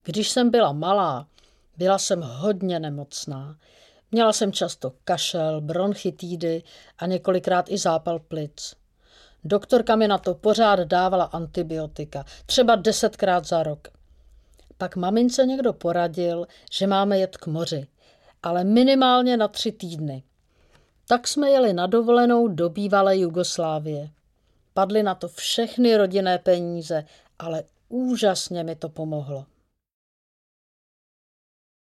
Když jsem byla malá, byla jsem hodně nemocná. Měla jsem často kašel, bronchitidy a několikrát i zápal plic. Doktorka mi na to pořád dávala antibiotika, třeba 10krát za rok. Pak mamince někdo poradil, že máme jet k moři, ale minimálně na 3 týdny. Tak jsme jeli na dovolenou do bývalé Jugoslávie. Padly na to všechny rodinné peníze, ale úžasně mi to pomohlo.